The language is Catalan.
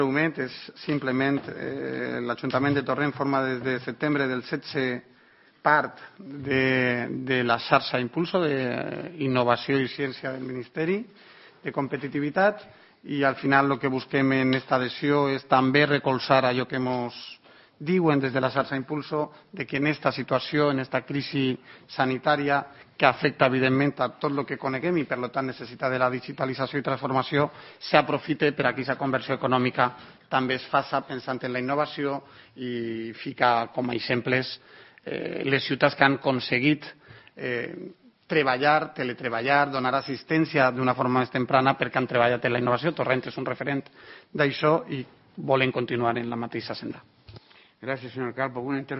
Breument és simplement l'Ajuntament de Torrent forma des de setembre del 16 part de la xarxa Impulso d'innovació i ciència del Ministeri de Competitivitat i al final el que busquem en esta adhesió és també recolzar allò que ens diuen des de la xarxa Impulso de que en esta situació, en esta crisi sanitària que afecta evidentment a tot el que coneguem i per tant necessita de la digitalització i transformació, s'aprofite per a que aquesta conversió econòmica també es faça pensant en la innovació i ficar com a exemples les ciutats que han aconseguit treballar, teletreballar, donar assistència d'una forma més temprana perquè han treballat en la innovació. Torrent és un referent d'això i volen continuar en la mateixa senda. Gràcies, senyor Calvo.